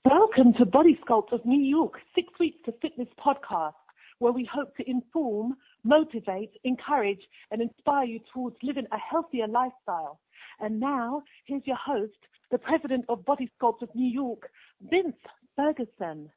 Welcome to Body Sculpt of New York, 6 Weeks to Fitness podcast, where we hope to inform, motivate, encourage, and inspire you towards living a healthier lifestyle. And now, here's your host, the president of Body Sculpt of New York, Vince Ferguson.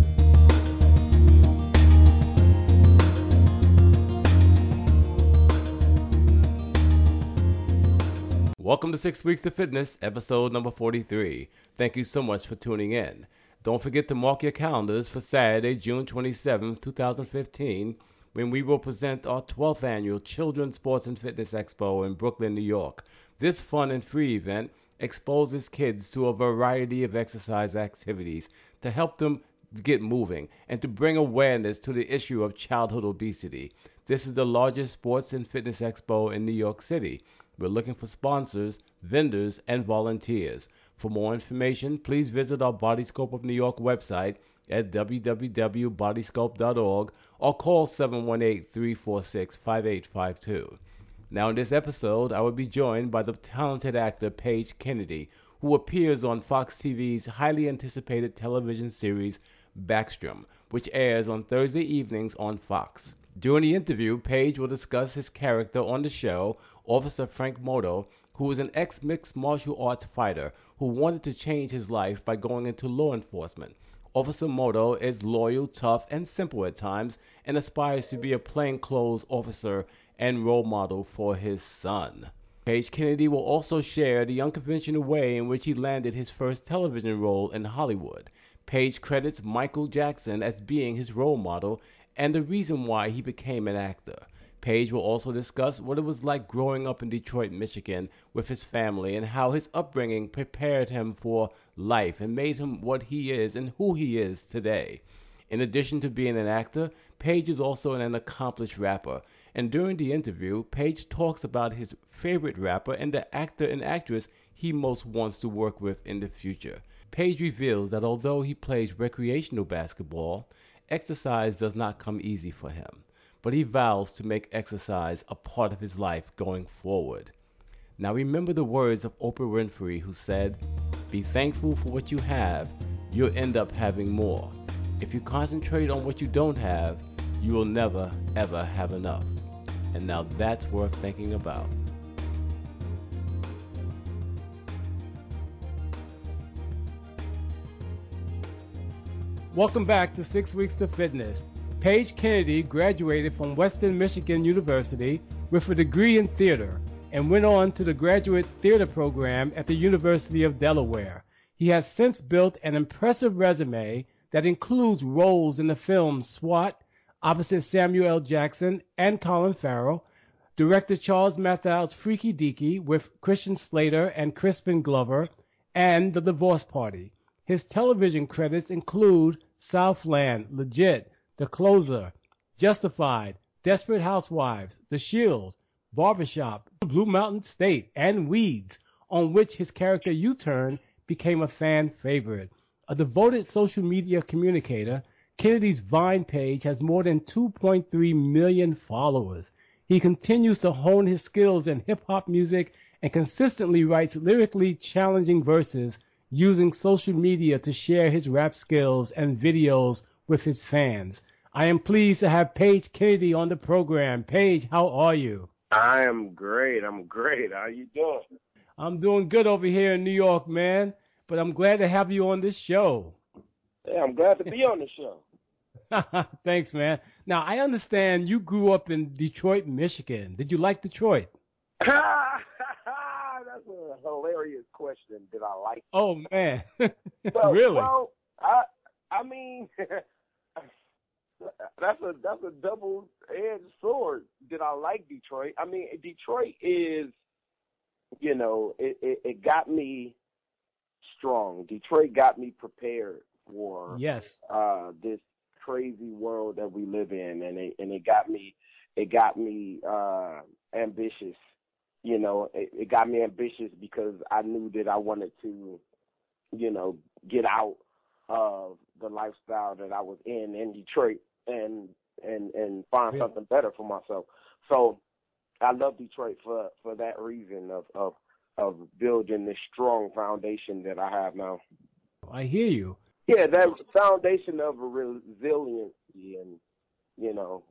Welcome to 6 Weeks to Fitness, episode number 43. Thank you so much for tuning in. Don't forget to mark your calendars for Saturday, June 27th, 2015, when we will present our 12th annual Children's Sports and Fitness Expo in Brooklyn, New York. This fun and free event exposes kids to a variety of exercise activities to help them get moving and to bring awareness to the issue of childhood obesity. This is the largest sports and fitness expo in New York City. We're looking for sponsors, vendors, and volunteers. For more information, please visit our Bodyscope of New York website at www.bodyscope.org or call 718-346-5852. Now in this episode, I will be joined by the talented actor Paige Kennedy, who appears on Fox TV's highly anticipated television series Backstrom, which airs on Thursday evenings on Fox. During the interview, Paige will discuss his character on the show, Officer Frank Moto, who is an ex-mixed martial arts fighter who wanted to change his life by going into law enforcement. Officer Moto is loyal, tough, and simple at times, and aspires to be a plainclothes officer and role model for his son. Paige Kennedy will also share the unconventional way in which he landed his first television role in Hollywood. Paige credits Michael Jackson as being his role model and the reason why he became an actor. Paige will also discuss what it was like growing up in Detroit, Michigan with his family and how his upbringing prepared him for life and made him what he is and who he is today. In addition to being an actor, Paige is also an accomplished rapper. And during the interview, Paige talks about his favorite rapper and the actor and actress he most wants to work with in the future. Paige reveals that although he plays recreational basketball, exercise does not come easy for him, but he vows to make exercise a part of his life going forward. Now remember the words of Oprah Winfrey, who said, "Be thankful for what you have, you'll end up having more. If you concentrate on what you don't have, you will never ever have enough." And now that's worth thinking about. Welcome back to 6 Weeks to Fitness. Paige Kennedy graduated from Western Michigan University with a degree in theater and went on to the graduate theater program at the University of Delaware. He has since built an impressive resume that includes roles in the films SWAT, opposite Samuel L. Jackson and Colin Farrell, director Charles Mathau's Freaky Deaky with Christian Slater and Crispin Glover, and The Divorce Party. His television credits include Southland, Legit, The Closer, Justified, Desperate Housewives, The Shield, Barbershop, Blue Mountain State, and Weeds, on which his character U-Turn became a fan favorite. A devoted social media communicator, Kennedy's Vine page has more than 2.3 million followers. He continues to hone his skills in hip-hop music and consistently writes lyrically challenging verses using social media to share his rap skills and videos with his fans. I am pleased to have Paige Kennedy on the program. Paige, how are you? I am great. How you doing? I'm doing good over here in New York, man, but I'm glad to have you on this show. Yeah, I'm glad to be on the show. Thanks, man. Now, I understand you grew up in Detroit, Michigan. Did you like Detroit? That's a hilarious question. Did I like it? Oh, man. Really? Well, I mean, that's a double-edged sword. Did I like Detroit? I mean, Detroit is, it got me strong. Detroit got me prepared for yes. This crazy world that we live in, and it got me ambitious. It got me ambitious because I knew that I wanted to, get out of the lifestyle that I was in Detroit and find something better for myself. So I love Detroit for that reason of building this strong foundation that I have now. I hear you. Yeah, that foundation of resiliency and you know,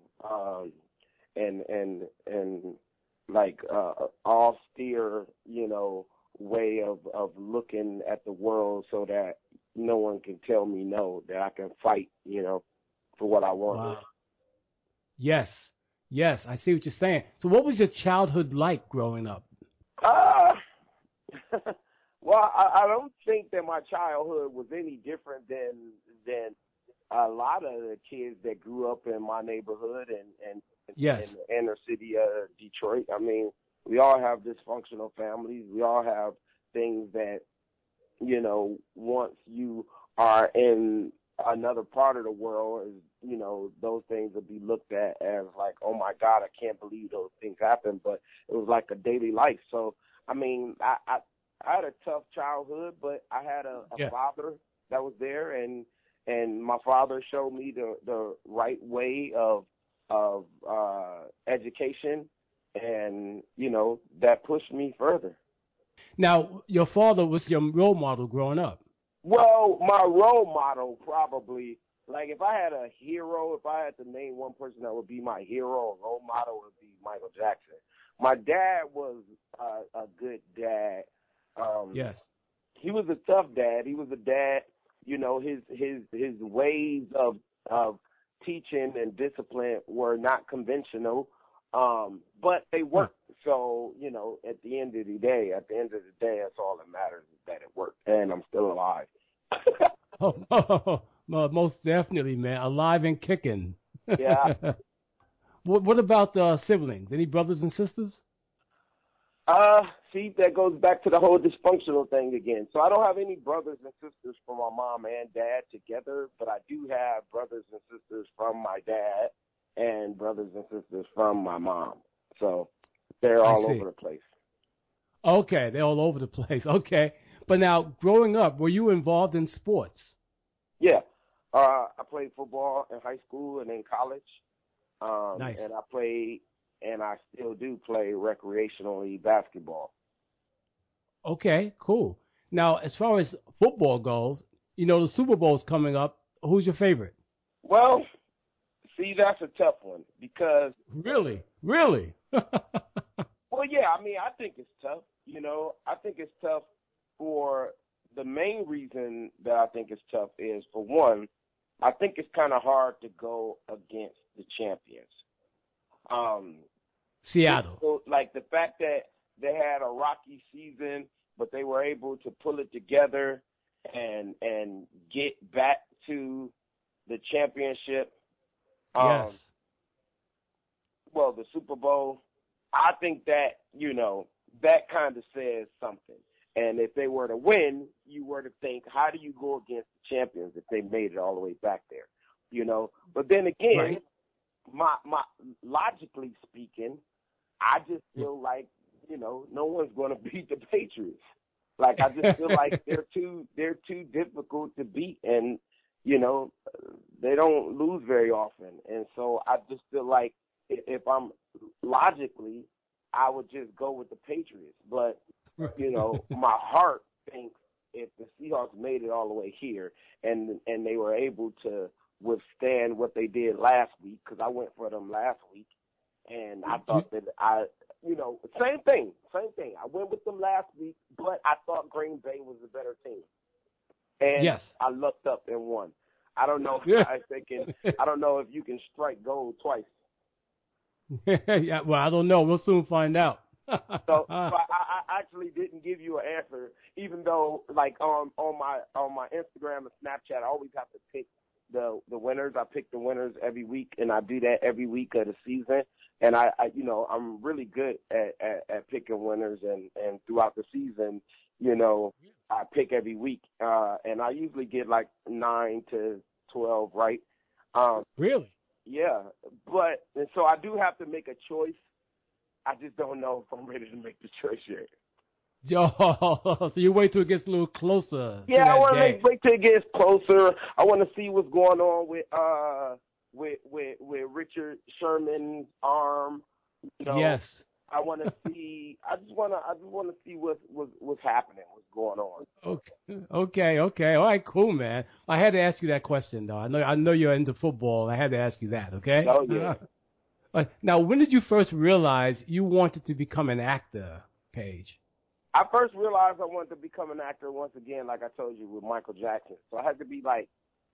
and like austere, way of looking at the world so that no one can tell me no, that I can fight, for what I want. Wow. Yes. Yes, I see what you're saying. So what was your childhood like growing up? Uh, well, I don't think that my childhood was any different than a lot of the kids that grew up in my neighborhood and in Yes. the inner city of Detroit. I mean, we all have dysfunctional families. We all have things that, once you are in another part of the world, those things will be looked at as like, oh my God, I can't believe those things happen. But it was like a daily life. So, I mean, I had a tough childhood, but I had a Yes. father that was there, and my father showed me the right way of education, and that pushed me further. Now, your father was your role model growing up. Well, my role model probably, like if I had a hero, if I had to name one person that would be my hero or role model, would be Michael Jackson. My dad was a good dad. Yes. He was a tough dad. He was a dad. His ways of teaching and discipline were not conventional, but they Huh. worked. So at the end of the day, that's all that matters is that it worked, and I'm still alive. Oh, well, most definitely, man. Alive and kicking. Yeah. What about siblings? Any brothers and sisters? See, that goes back to the whole dysfunctional thing again. So I don't have any brothers and sisters from my mom and dad together, but I do have brothers and sisters from my dad and brothers and sisters from my mom. So they're I all over see. the place. Okay, they're all over the place. Okay. But now, growing up, were you involved in sports? Yeah. I played football in high school and in college. And Nice. I played, and I still do play recreationally basketball. Okay, cool. Now, as far as football goes, the Super Bowl's coming up. Who's your favorite? Well, see, that's a tough one because, Really? Really? well, yeah, I mean, I think it's tough. I think it's tough for the main reason that I think it's tough is, for one, I think it's kind of hard to go against the champions. Um, Seattle. so, like the fact that they had a rocky season, but they were able to pull it together and get back to the championship. Um, Yes. well, the Super Bowl. I think that that kind of says something. And if they were to win, you were to think, how do you go against the champions if they made it all the way back there? But then again, Right. my logically speaking, I just Yeah. feel like no one's going to beat the Patriots. Like I just feel like they're too difficult to beat, and they don't lose very often. And so I just feel like if I'm logically, I would just go with the Patriots. But my heart thinks if the Seahawks made it all the way here and they were able to withstand what they did last week, because I went for them last week, and I thought that same thing. I went with them last week, but I thought Green Bay was a better team, and Yes. I lucked up and won. I don't know Yeah. if they can. I don't know if you can strike gold twice. Yeah. Well, I don't know. We'll soon find out. So I actually didn't give you an answer, even though like on my Instagram and Snapchat, I always have to pick the winners. I pick the winners every week, and I do that every week of the season. And I'm really good at picking winners, and throughout the season, I pick every week, and I usually get like 9 to 12 right. Really? Yeah, and so I do have to make a choice. I just don't know if I'm ready to make the choice yet. Oh, so you wait till it gets a little closer to Yeah, I that want to day. wait till it gets closer. I want to see what's going on with Richard Sherman's arm. Yes. I want to see. I just want to see what's happening, what's going on. Okay. All right, cool, man. I had to ask you that question, though. I know you're into football. I had to ask you that. Okay. Oh yeah. Now, when did you first realize you wanted to become an actor, Paige? I first realized I wanted to become an actor once again, like I told you, with Michael Jackson. So I had to be like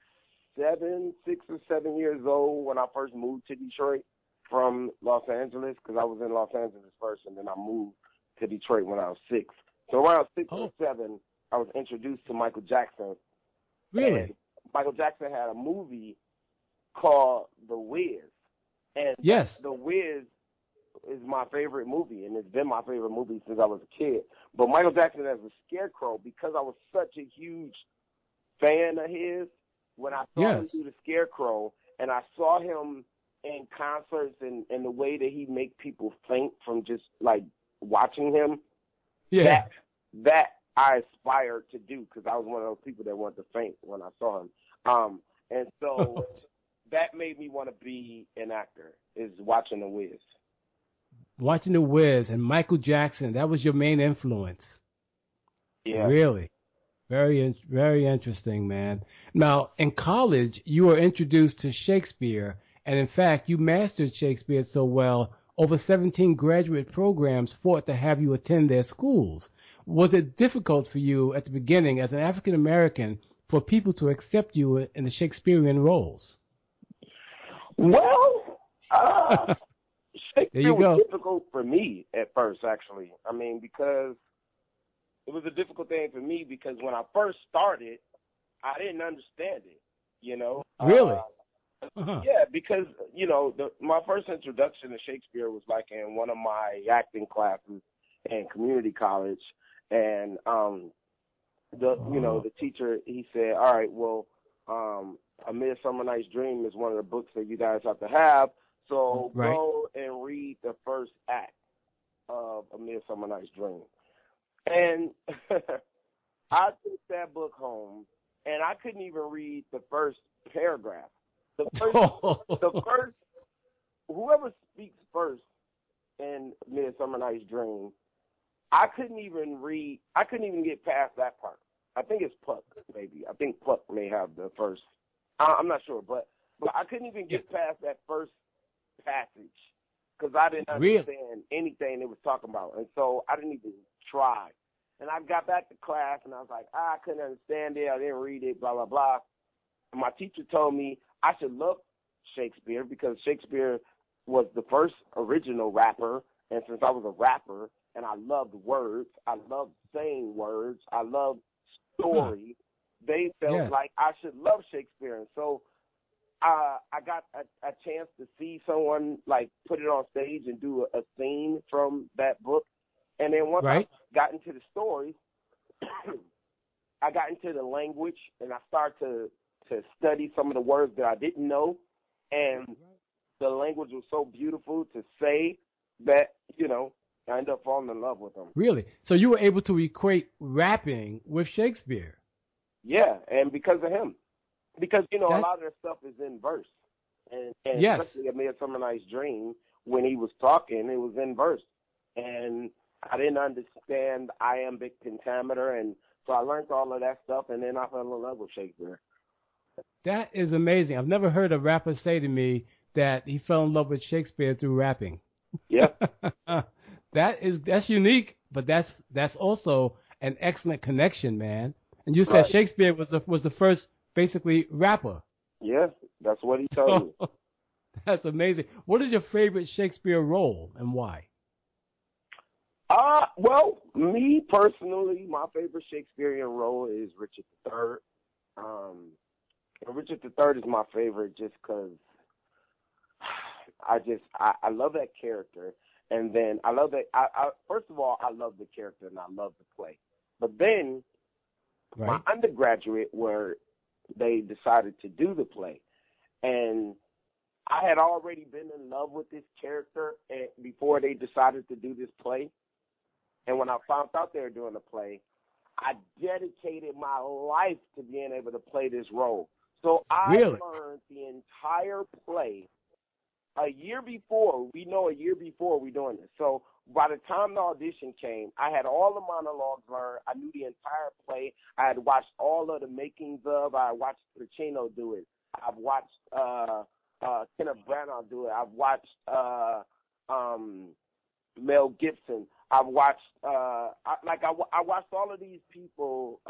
6 or 7 years old when I first moved to Detroit from Los Angeles, because I was in Los Angeles first, and then I moved to Detroit when I was 6. So around 6 or 7, I was introduced to Michael Jackson. Really? And Michael Jackson had a movie called The Wiz. And Yes. The Wiz is my favorite movie, and it's been my favorite movie since I was a kid. But Michael Jackson as a Scarecrow, because I was such a huge fan of his, when I saw him do the Scarecrow, and I saw him in concerts and the way that he make people faint from just like watching him, that I aspired to do, because I was one of those people that wanted to faint when I saw him. And so that made me want to be an actor, is watching The Wiz. Watching The Wiz and Michael Jackson, that was your main influence. Yeah. Really? Very interesting, man. Now, in college, you were introduced to Shakespeare, and in fact, you mastered Shakespeare so well, over 17 graduate programs fought to have you attend their schools. Was it difficult for you at the beginning as an African American for people to accept you in the Shakespearean roles? Well, Shakespeare was go. difficult for me at first, actually. I mean, because it was a difficult thing for me, because when I first started, I didn't understand it, you know. Really? Yeah, because, you know, my first introduction to Shakespeare was like in one of my acting classes in community college. And, the teacher, he said, all right, well, A Midsummer Night's Dream is one of the books that you guys have to have. So go and read the first act of A Midsummer Night's Dream. And I took that book home, and I couldn't even read the first paragraph. The first, whoever speaks first in Midsummer Night's Dream, I couldn't even get past that part. I think it's Puck, maybe. I think Puck may have the first. I'm not sure, but I couldn't even get past that first passage, because I didn't understand anything they was talking about. And so I didn't even try. And I got back to class, and I was like, I couldn't understand it. I didn't read it, blah, blah, blah. And my teacher told me I should love Shakespeare, because Shakespeare was the first original rapper. And since I was a rapper and I loved words, I loved saying words, I loved story, they felt like I should love Shakespeare. And so I got a chance to see someone like put it on stage and do a scene from that book. And then once I got into the story, I got into the language, and I started to study some of the words that I didn't know. And the language was so beautiful to say that, I ended up falling in love with them. Really? So you were able to equate rapping with Shakespeare? Yeah, and because of him. Because, a lot of their stuff is in verse. And especially A Midsummer Night's Dream, when he was talking, it was in verse. And I didn't understand iambic pentameter, and so I learned all of that stuff, and then I fell in love with Shakespeare. That is amazing. I've never heard a rapper say to me that he fell in love with Shakespeare through rapping. Yeah. That's unique, but that's also an excellent connection, man. And you said Shakespeare was the first basically rapper. Yeah, that's what he told me. That's amazing. What is your favorite Shakespeare role and why? Well, me personally, my favorite Shakespearean role is Richard III. Richard III is my favorite just because I love that character. And then I love that. First of all, I love the character and I love the play. But then my undergraduate, where they decided to do the play, and I had already been in love with this character before they decided to do this play. And when I found out they were doing the play, I dedicated my life to being able to play this role. So I learned the entire play a year before. We know a year before we're doing this. So by the time the audition came, I had all the monologues learned. I knew the entire play. I had watched all of the makings of. I watched Pacino do it. I've watched Kenneth Branagh do it. I've watched Mel Gibson. I've watched I watched all of these people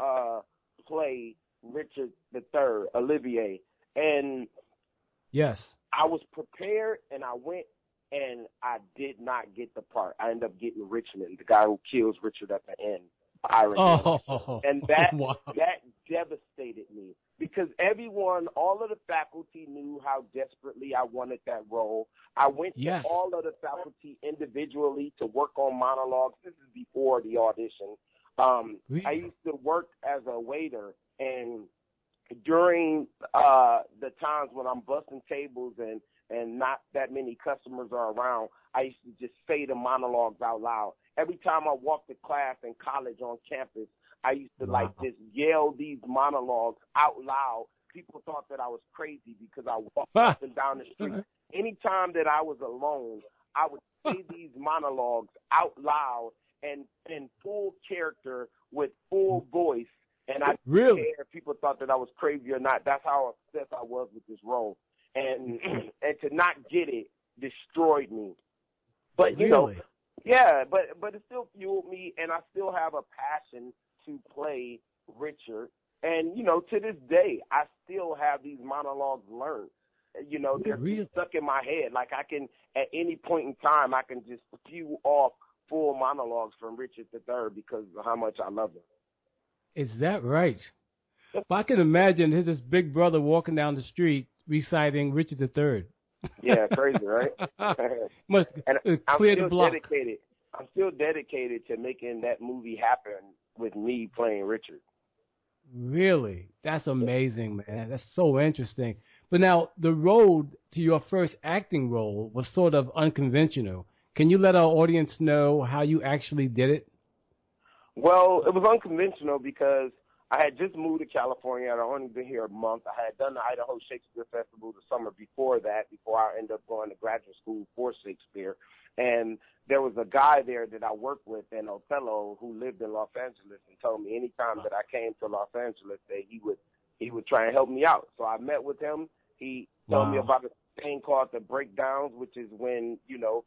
play Richard III, Olivier, and Yes. I was prepared, and I went, and I did not get the part. I ended up getting Richmond, the guy who kills Richard at the end. Iron Man. Oh, And that wow. that devastated me because everyone, all of the faculty knew how desperately I wanted that role. I went Yes. to all of the faculty individually to work on monologues. This is before the audition. Really? I used to work as a waiter, and during the times when I'm busting tables and not that many customers are around, I used to just say the monologues out loud. Every time I walked to class in college on campus, I used to like just yell these monologues out loud. People thought that I was crazy because I walked up and down the street. Anytime that I was alone, I would say these monologues out loud and in full character with full voice. And I didn't care if people thought that I was crazy or not. That's how obsessed I was with this role. And to not get it destroyed me. But you know, yeah, but it still fueled me, and I still have a passion to play Richard. And you know, to this day, I still have these monologues learned. You know, they're stuck in my head. Like I can, at any point in time, I can just spew off full monologues from Richard III because of how much I love him. Is that right? But I can imagine his big brother walking down the street reciting Richard III. Yeah, crazy, right? Must clear the block. I'm still dedicated to making that movie happen with me playing Richard. Really? That's amazing, man. That's so interesting. But now, the road to your first acting role was sort of unconventional. Can you let our audience know how you actually did it? Well, it was unconventional because I had just moved to California. I'd only been here a month. I had done the Idaho Shakespeare Festival the summer before that, before I ended up going to graduate school for Shakespeare. And there was a guy there that I worked with in Othello who lived in Los Angeles and told me anytime that I came to Los Angeles that he would try and help me out. So I met with him. He told me about a thing called the breakdowns, which is when, you know,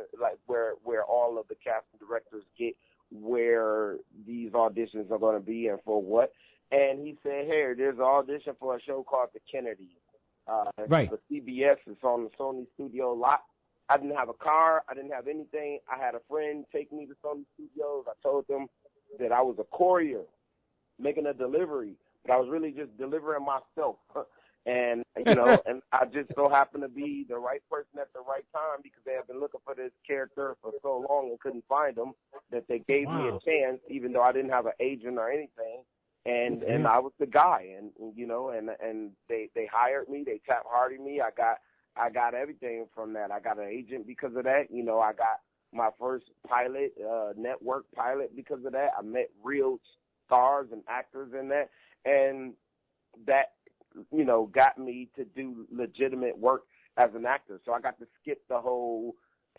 where all of the casting directors get where these auditions are going to be and for what. And he said, hey, there's an audition for a show called The Kennedy. Right. The CBS is on the Sony studio lot. I didn't have a car. I didn't have anything. I had a friend take me to Sony Studios. I told them that I was a courier making a delivery, but I was really just delivering myself. And, you know, and I just so happened to be the right person at the right time because they have been looking for this character for so long and couldn't find him that they gave me a chance, even though I didn't have an agent or anything. And I was the guy, and you know, and they hired me, they tap harded me. I got everything from that. I got an agent because of that. You know, I got my first pilot, network pilot because of that. I met real stars and actors in that, and that, you know, got me to do legitimate work as an actor. So I got to skip the whole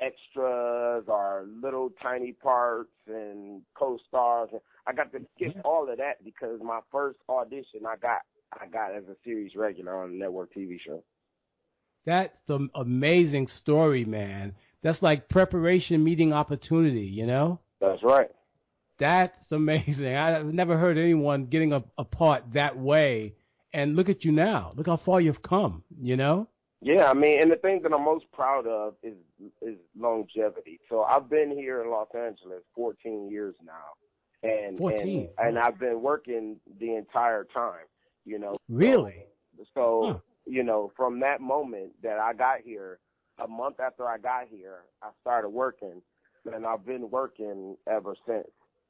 extras or little tiny parts and co-stars. I got to skip all of that because my first audition I got as a series regular on a network TV show. That's an amazing story, man. That's like preparation meeting opportunity, you know? That's right. That's amazing. I've never heard anyone getting a part that way. And look at you now. Look how far you've come, you know? Yeah, I mean, and the thing that I'm most proud of is longevity. So I've been here in Los Angeles 14 years now. And 14. And I've been working the entire time, you know. Really? So you know, from that moment that I got here, a month after I got here, I started working, and I've been working ever since.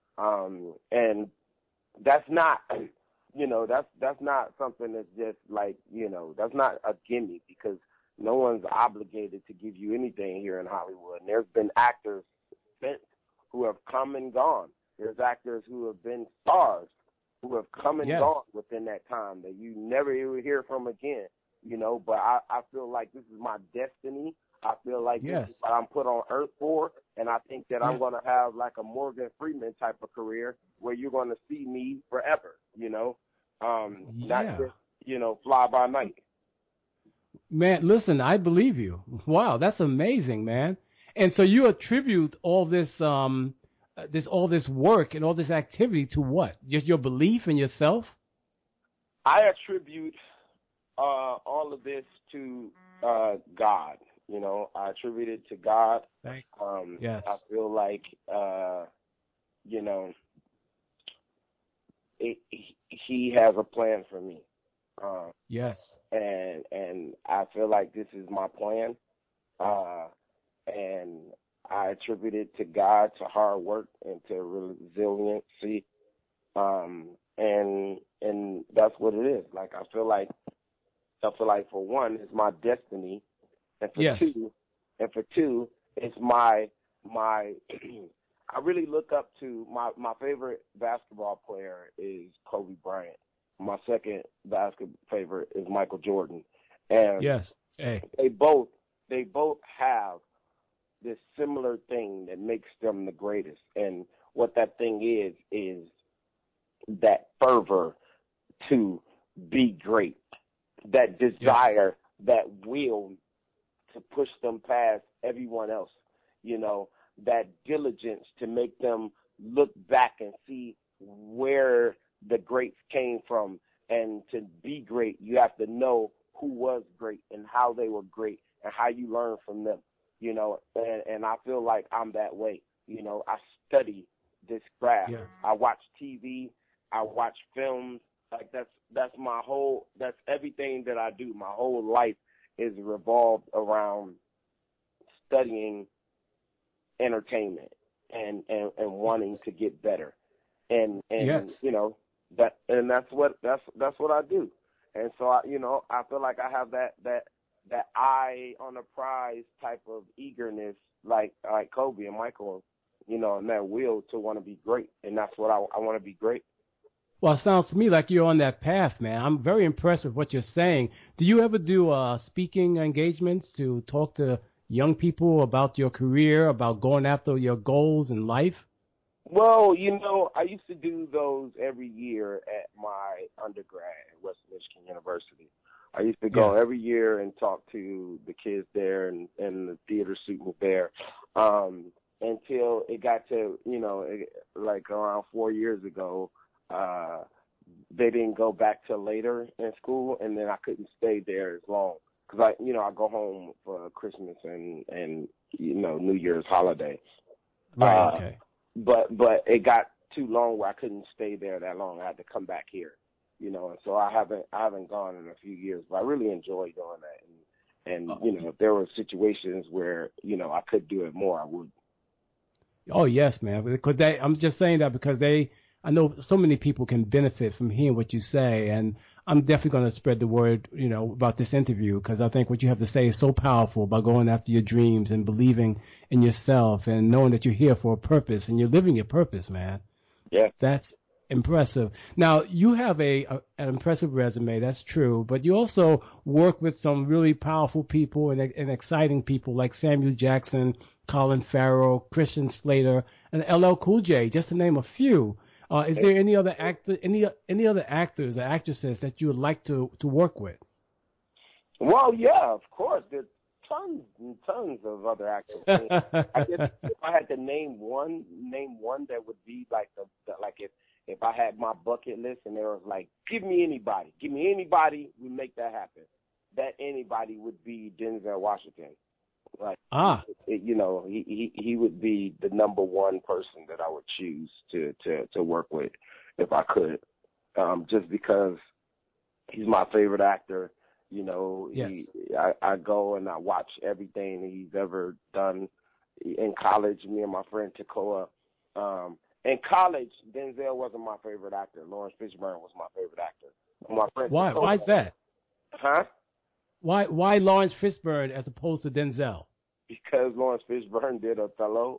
And that's not, you know, that's not something that's just like, you know, that's not a gimme because no one's obligated to give you anything here in Hollywood. And there's been actors since who have come and gone. There's actors who have been stars who have come and gone within that time that you never hear from again, you know. But I feel like this is my destiny. I feel like this is Yes. what I'm put on earth for, and I think that I'm Yeah. going to have like a Morgan Freeman type of career where you're going to see me forever, not Yeah. just, fly by night. Man, listen, I believe you. Wow, that's amazing, man. And so you attribute all this all this work and all this activity to what? Just your belief in yourself? I attribute all of this to God. I attribute it to God. Thank I Yes. feel like, you know, he has a plan for me. Uh, Yes. and I feel like this is my plan. Uh, and I attribute it to God, to hard work, and to resiliency. And that's what it is. Like I feel like for one, it's my destiny, and for Yes. two, it's my I really look up to my favorite basketball player is Kobe Bryant. My second basketball favorite is Michael Jordan, and Yes. Hey. they both have this similar thing that makes them the greatest. And what that thing is that fervor to be great, that Yes. desire, that will to push them past everyone else, that diligence to make them look back and see where the greats came from. And to be great, you have to know who was great and how they were great and how you learn from them, and I feel like I'm that way. I study this craft. Yes. I watch TV, I watch films. Like that's everything that I do. My whole life is revolved around studying entertainment and wanting Yes. to get better. And Yes. that's what I do. And so I feel like I have that eye on the prize type of eagerness like Kobe and Michael, and that will to want to be great. And that's what I want to be great. Well, it sounds to me like you're on that path, man. I'm very impressed with what you're saying. Do you ever do speaking engagements to talk to young people about your career, about going after your goals in life? Well, I used to do those every year at my undergrad at Western Michigan University. I used to go Yes. every year and talk to the kids there and the theater students there, until it got to, like around 4 years ago, uh, they didn't go back till later in school, and then I couldn't stay there as long because I go home for Christmas and New Year's holiday. Right. Uh, Okay. but it got too long where I couldn't stay there that long. I had to come back here, and so I haven't gone in a few years, but I really enjoy doing that. And if there were situations where I could do it more, I would. Oh yes, man. Because I'm just saying that because I know so many people can benefit from hearing what you say, and I'm definitely going to spread the word, about this interview because I think what you have to say is so powerful about going after your dreams and believing in yourself and knowing that you're here for a purpose and you're living your purpose, man. Yeah. That's impressive. Now, you have an impressive resume, that's true, but you also work with some really powerful people and exciting people like Samuel Jackson, Colin Farrell, Christian Slater, and LL Cool J, just to name a few. Is there any other actors or actresses that you would like to work with? Well, yeah, of course. There's tons and tons of other actors. I guess if I had to name one that would be like like if I had my bucket list and there was like, give me anybody, we make that happen. That anybody would be Denzel Washington. Like, Ah, he would be the number one person that I would choose to work with if I could, just because he's my favorite actor. yes. I go and I watch everything that he's ever done. In college, me and my friend Takoa, in college, Denzel wasn't my favorite actor. Lawrence Fishburne was my favorite actor. My friend Why? Takoa, Why is that? huh? Why Lawrence Fishburne as opposed to Denzel? Because Lawrence Fishburne did Othello.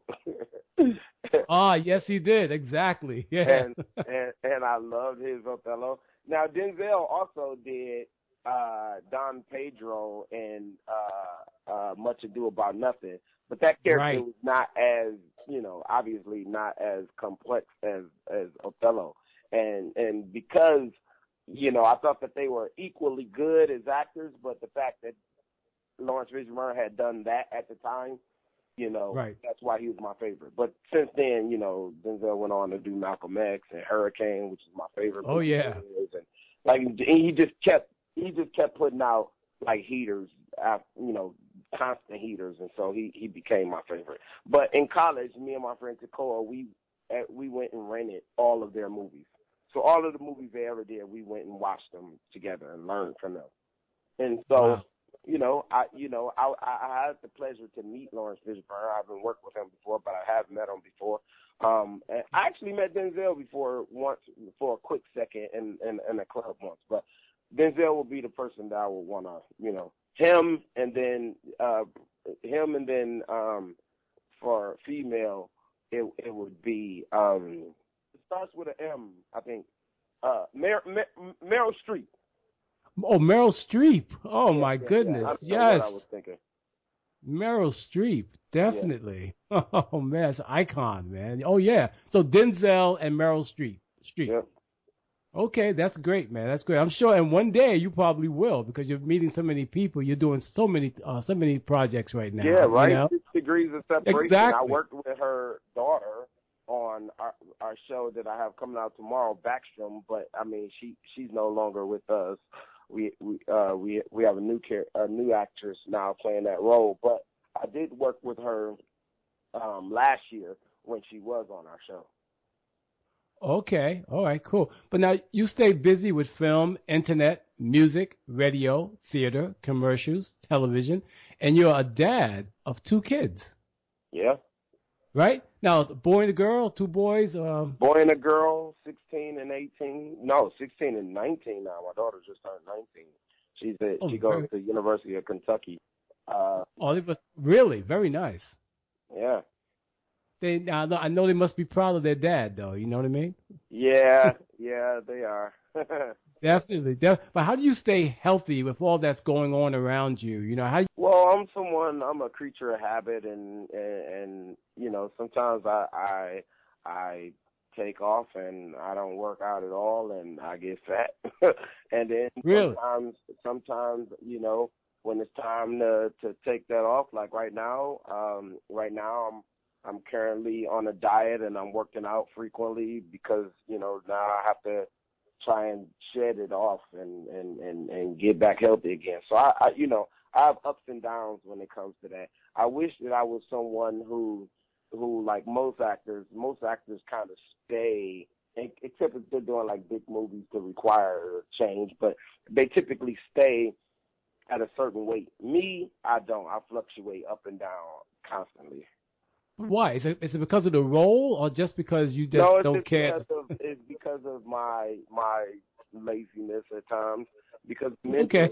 Ah, yes, he did. Exactly. Yeah. and I loved his Othello. Now Denzel also did Don Pedro in Much Ado About Nothing. But that character Right. was not as, obviously not as complex as Othello. And because, I thought that they were equally good as actors, but the fact that Lawrence Fishburne had done that at the time, Right. that's why he was my favorite. But since then, Denzel went on to do Malcolm X and Hurricane, which is my favorite. Oh, yeah. And he just kept putting out like heaters, constant heaters, and so he became my favorite. But in college, me and my friend Tekoa, we went and rented all of their movies. So all of the movies they ever did, we went and watched them together and learned from them. And so, Wow. I had the pleasure to meet Lawrence Fishburne. I haven't worked with him before, but I have met him before. And I actually met Denzel before once for a quick second in a club once. But Denzel would be the person that I would want to, him and then for female, it would be it starts with an M, I think. Meryl Streep. Oh, Meryl Streep. Oh Yeah, my yeah, yeah. goodness. I don't know what I was Yes. thinking. Meryl Streep. Yeah. Definitely. Oh man, it's an icon, man. Oh yeah. So Denzel and Meryl Streep. Streep. Yeah. Okay, that's great, man. That's great. I'm sure, and one day you probably will because you're meeting so many people. You're doing so many projects right now. Yeah, You right. know. 6 degrees of separation. I Exactly. worked with her daughter on our show that I have coming out tomorrow, Backstrom. But I mean, she's no longer with us. We have a new actress now playing that role. But I did work with her last year when she was on our show. Okay. All right. Cool. But now you stay busy with film, internet, music, radio, theater, commercials, television, and you're a dad of 2 kids, Yeah. right? Now, a boy and a girl, 2 boys. Boy and a girl, 16 and 18. No, 16 and 19 now. My daughter just turned 19. Oh, She goes to the University of Kentucky. Really very nice. Yeah. I know they must be proud of their dad, though. You know what I mean? Yeah, they are. Definitely. But how do you stay healthy with all that's going on around you? You know, Well, I'm a creature of habit, and sometimes I take off and I don't work out at all, and I get fat. And then really? sometimes, when it's time to take that off, like right now, I'm currently on a diet and I'm working out frequently because, now I have to try and shed it off and get back healthy again. So I have ups and downs when it comes to that. I wish that I was someone who like most actors kind of stay, except if they're doing like big movies to require change, but they typically stay at a certain weight. Me, I don't. I fluctuate up and down constantly. Why? Is it because of the role or just because you No, just don't care? it's because of my laziness at times. Because Okay.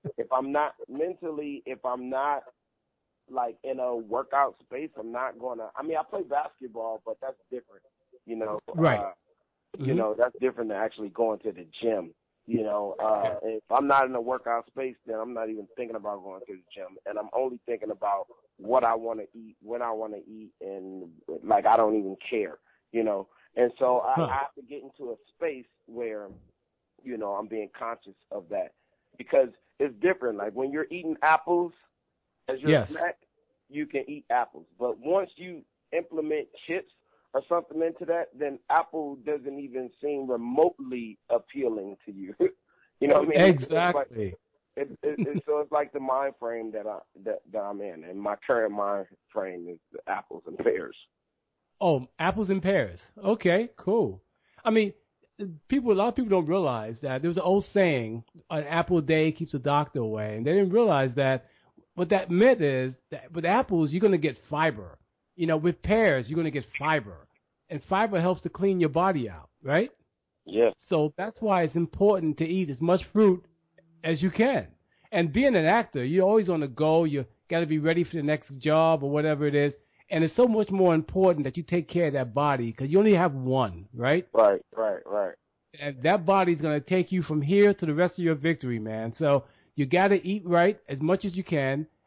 if I'm not like in a workout space, I'm not gonna. I mean, I play basketball, but that's different. You know, Right. that's different than actually going to the gym. If I'm not in a workout space, then I'm not even thinking about going to the gym, and I'm only thinking about what I want to eat, when I want to eat, and like I don't even care. And so I have to get into a space where I'm being conscious of that because it's different. Like when you're eating apples as your Yes. snack, you can eat apples. But once you implement chips or something into that, then apple doesn't even seem remotely appealing to you. You know what I mean? Exactly. So it's like the mind frame that I'm in, and my current mind frame is the apples and pears. Oh, apples and pears. Okay, cool. I mean, a lot of people don't realize that there was an old saying, an apple a day keeps the doctor away. And they didn't realize that what that meant is that with apples, you're going to get fiber. With pears, you're going to get fiber. And fiber helps to clean your body out, right? Yeah. So that's why it's important to eat as much fruit as you can. And being an actor, you're always on the go. You got to be ready for the next job or whatever it is. And it's so much more important that you take care of that body because you only have one, right? Right. And that body's going to take you from here to the rest of your victory, man. So you got to eat right as much as you can.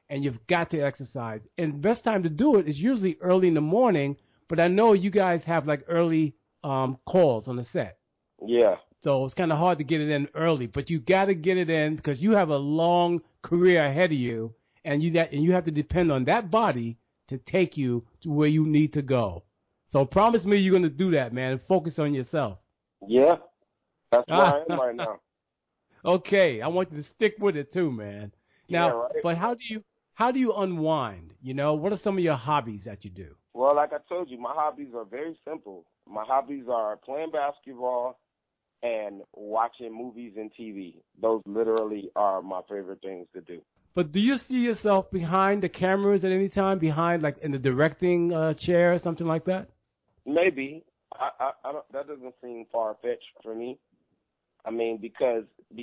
and you've got to exercise. And the best time to do it is usually early in the morning. But I know you guys have like early calls on the set. Yeah. So it's kind of hard to get it in early, but you got to get it in because you have a long career ahead of you, and you have to depend on that body to take you to where you need to go. So promise me you're going to do that, man, and focus on yourself. Yeah. That's where I am right now. Okay, I want you to stick with it too, man. Yeah, Now, right. but how do you unwind? You know, what are some of your hobbies that you do? Well, like I told you, my hobbies are very simple. My hobbies are playing basketball and watching movies and TV. Those literally are my favorite things to do. But do you see yourself behind the cameras at any time, behind like in the directing chair or something like that? Maybe. I don't. That doesn't seem far fetched for me. I mean, because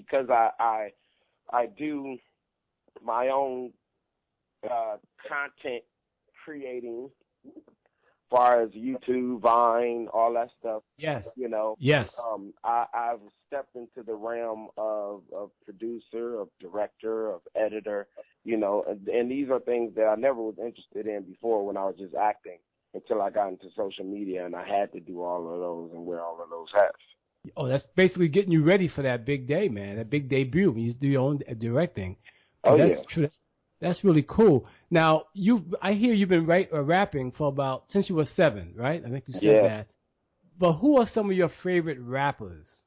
I do my own content creating, far as YouTube, Vine, all that stuff. Yes. You know, Yes. I've stepped into the realm of producer, of director, of editor. You know, and these are things that I never was interested in before when I was just acting until I got into social media and I had to do all of those and wear all of those hats. Oh, that's basically getting you ready for that big day, man. That big debut when you do your own directing. But Oh that's yeah, true. That's really cool. Now, I hear you've been rapping for about since you were 7, right? I think you said yeah. that. But who are some of your favorite rappers?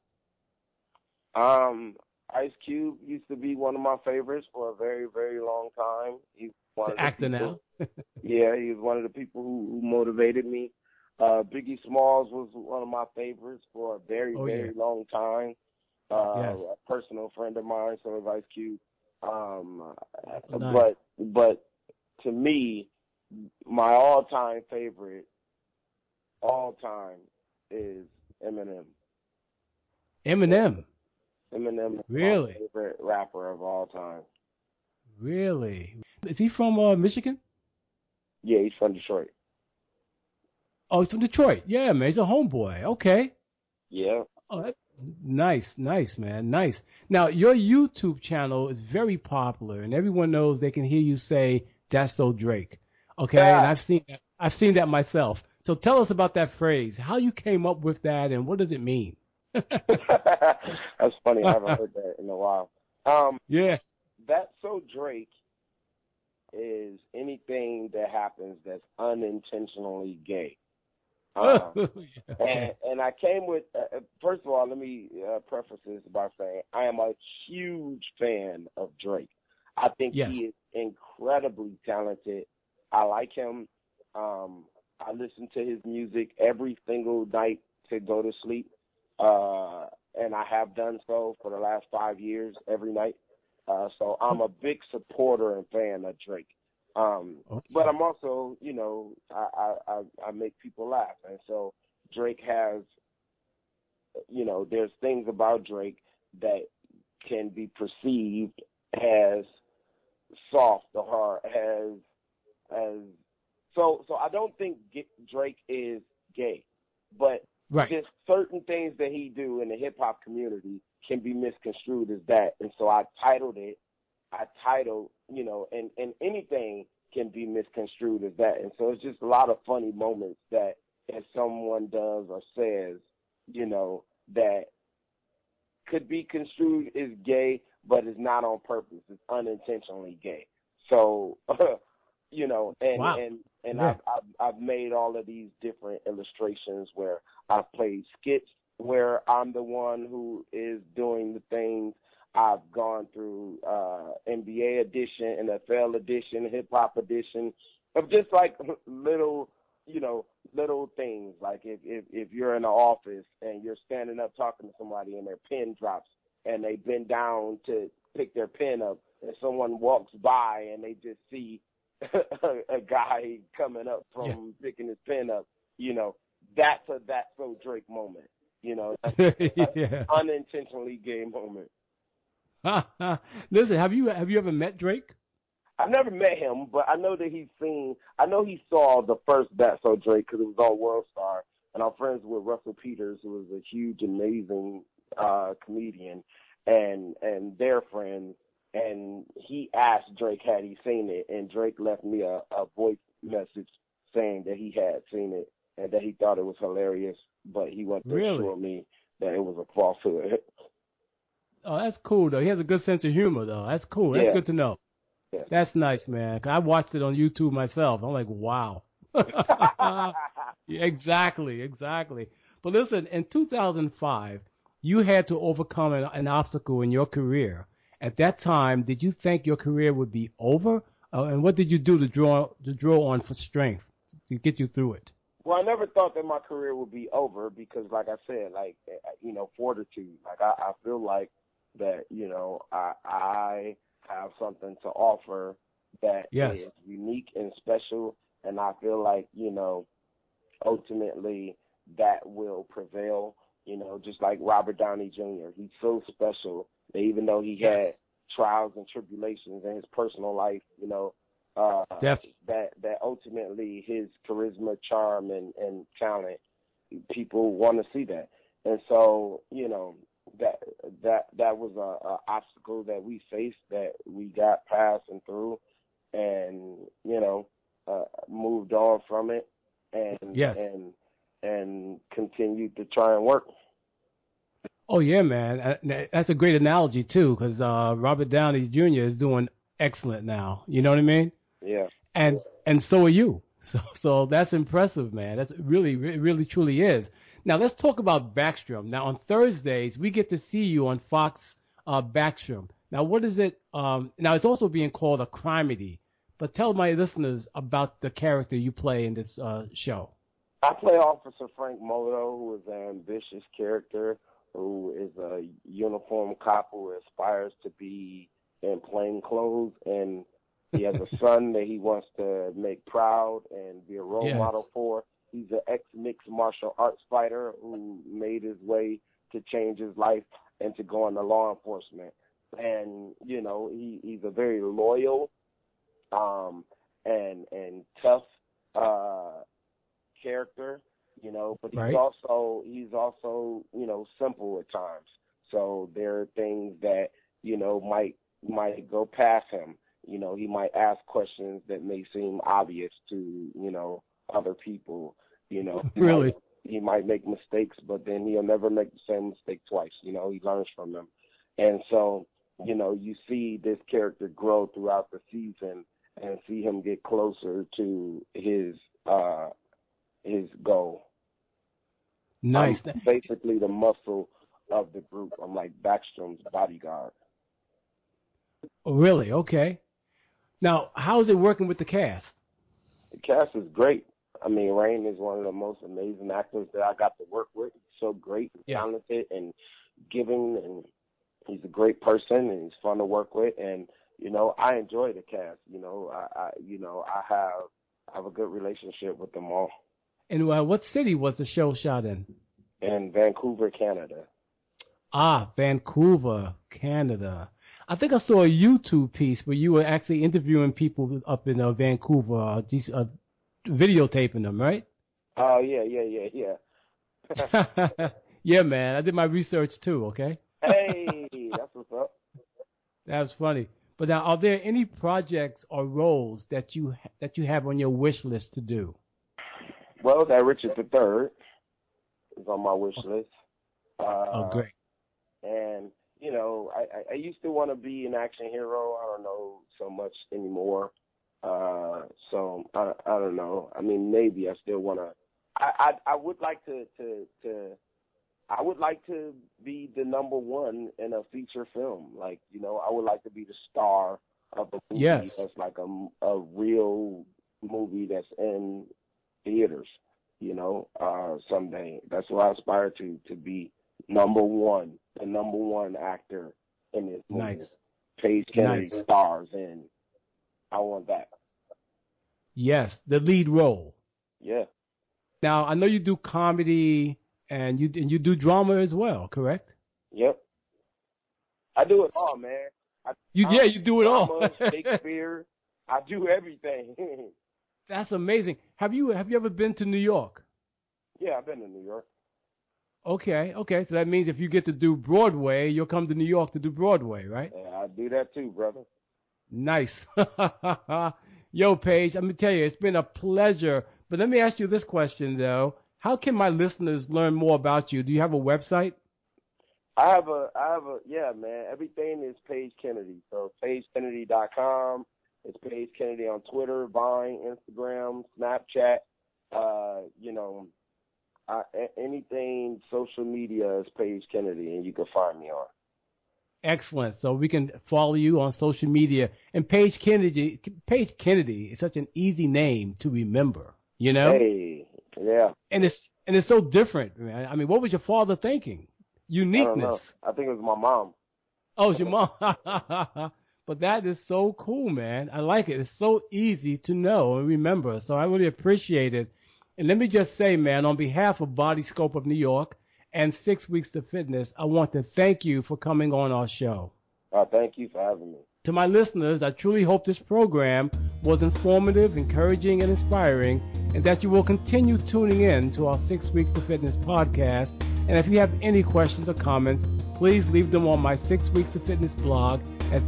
Ice Cube used to be one of my favorites for a very, very long time. He's He's one an of the actor people. now. Yeah, he was one of the people who motivated me. Biggie Smalls was one of my favorites for a very, Oh yeah. very long time. Yes. A personal friend of mine, so is Ice Cube. Um, Oh, nice. but to me, my all-time favorite, all time, is Eminem. Eminem. Eminem is my Really? favorite rapper of all time. Really? Is he from Michigan? Yeah, he's from Detroit. Oh, he's from Detroit. Yeah, man. He's a homeboy. Okay. Yeah. Oh, nice, nice, man, nice. Now, your YouTube channel is very popular, and everyone knows they can hear you say, "That's so Drake." Okay, and Yeah. I've seen that myself. So tell us about that phrase, how you came up with that, and what does it mean? That's funny. I haven't heard that in a while. Um, Yeah. That's so Drake is anything that happens that's unintentionally gay. Um, Okay. and I came with first of all, let me preface this by saying I am a huge fan of Drake. I think he Yes. is incredibly talented. I like him. I listen to his music every single night to go to sleep, and I have done so for the last 5 years every night. So I'm a big supporter and fan of Drake. But Okay. I'm also, I make people laugh, and so Drake has, there's things about Drake that can be perceived as soft or as so I don't think Drake is gay, but Right. just certain things that he do in the hip hop community can be misconstrued as that, and so I titled, and anything can be misconstrued as that. And so it's just a lot of funny moments that if someone does or says, that could be construed as gay, but it's not on purpose. It's unintentionally gay. So, and Wow. and and Yeah. I've made all of these different illustrations where I've played skits where I'm the one who is doing the things. I've gone through NBA edition, NFL edition, hip hop edition, of just like little, little things. Like if you're in the office and you're standing up talking to somebody and their pen drops and they bend down to pick their pen up and someone walks by and they just see a guy coming up Yeah. from picking his pen up, that's a that's so Drake moment. That's an Yeah. unintentionally gay moment. Listen, have you ever met Drake? I've never met him, but I know that I know he saw the first That's So Drake because it was on World Star, and I'm friends with Russell Peters, who is a huge, amazing comedian, and they're friends. and he asked Drake had he seen it, and Drake left me a voice message saying that he had seen it and that he thought it was hilarious, but he wanted to assure me that it was a falsehood. Oh, that's cool though. He has a good sense of humor though. That's cool. That's Yeah. good to know. Yeah. That's nice, man. 'Cause I watched it on YouTube myself. I'm like, wow. Yeah, exactly, exactly. But listen, in 2005, you had to overcome an obstacle in your career. At that time, did you think your career would be over? And what did you do to draw on for strength to get you through it? Well, I never thought that my career would be over because, like I said, like, you know, fortitude. Like I feel like that, you know, I have something to offer that is Yes. unique and special, and I feel like, you know, ultimately that will prevail. You know, just like Robert Downey Jr. He's so special that even though he had Yes. trials and tribulations in his personal life, you know, uh, Definitely. that ultimately his charisma, charm, and talent, people want to see that. And so, you know, that was a obstacle that we faced that we got past and through, and you know, moved on from it, and Yes. and and continued to try and work. Oh yeah, man. That's a great analogy too, because Robert Downey Jr. is doing excellent now. You know what I mean? Yeah. And so are you. So that's impressive, man. That's really, really, truly is. Now let's talk about Backstrom. Now on Thursdays we get to see you on Fox Backstrom. Now what is it? Now it's also being called a crimedy. But tell my listeners about the character you play in this show. I play Officer Frank Moto, who is an ambitious character, who is a uniform cop who aspires to be in plain clothes, and he has a son that he wants to make proud and be a role model Yes. for. He's an ex-mixed martial arts fighter who made his way to change his life and to go into law enforcement. And, you know, he's a very loyal um, and tough character, you know, but Right. he's also, you know, simple at times. So there are things that, you know, might go past him. You know, he might ask questions that may seem obvious to, you know, other people. You know, Really. he might make mistakes, but then he'll never make the same mistake twice. You know, he learns from them. And so, you know, you see this character grow throughout the season and see him get closer to his goal. I'm Nice. basically the muscle of the group. I'm like Backstrom's bodyguard. Really? Okay. Now, how's it working with the cast? The cast is great. I mean, Rain is one of the most amazing actors that I got to work with. He's so great and Yes. talented and giving, and he's a great person, and he's fun to work with. And you know, I enjoy the cast. You know, I have a good relationship with them all. And what city was the show shot in? In Vancouver, Canada. Ah, Vancouver, Canada. I think I saw a YouTube piece where you were actually interviewing people up in Vancouver, videotaping them, right? Oh yeah. Yeah, man. I did my research too. Okay, Hey, that's what's up. that was funny. But now, are there any projects or roles that you have on your wish list to do? Well, that Richard III is on my wish list. Oh, Uh, great. and you know, I used to want to be an action hero. I don't know so much anymore. So I don't know. I mean, maybe I still want to. I would like to I would like to be the number one in a feature film. Like, you know, I would like to be the star of a movie Yes. that's like a real movie that's in theaters, you know, someday. That's what I aspire to be number one, the number one actor in this movie. Nice. Paige Kennedy Nice. stars, and I want that. Yes, the lead role. Yeah. Now, I know you do comedy and you do drama as well, correct? Yep. I do it all, man. I Yeah, comedy, you do it all. drama, Shakespeare. I do everything. That's amazing. Have you ever been to New York? Yeah, I've been to New York. Okay. So that means if you get to do Broadway, you'll come to New York to do Broadway, right? Yeah, I do that too, brother. Nice. Yo, Paige, let me tell you, it's been a pleasure. But let me ask you this question, though. How can my listeners learn more about you? Do you have a website? Yeah, man. Everything is Paige Kennedy. So PaigeKennedy.com. It's Paige Kennedy on Twitter, Vine, Instagram, Snapchat. Anything social media is Paige Kennedy, and you can find me on. Excellent. So we can follow you on social media. And Paige Kennedy is such an easy name to remember, you know? Hey, yeah. And it's so different, man. I mean, what was your father thinking? I don't know. Uniqueness. I think it was my mom. Oh, it's your mom. But that is so cool, man. I like it. It's so easy to know and remember. So I really appreciate it. And let me just say, man, on behalf of Body Scope of New York and 6 Weeks to Fitness, I want to thank you for coming on our show. Thank you for having me. To my listeners, I truly hope this program was informative, encouraging, and inspiring, and that you will continue tuning in to our 6 Weeks to Fitness podcast. And if you have any questions or comments, please leave them on my 6 Weeks to Fitness blog at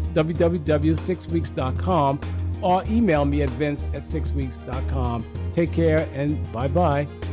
www.6weeks.com or email me at vince@6weeks.com. Take care and bye-bye.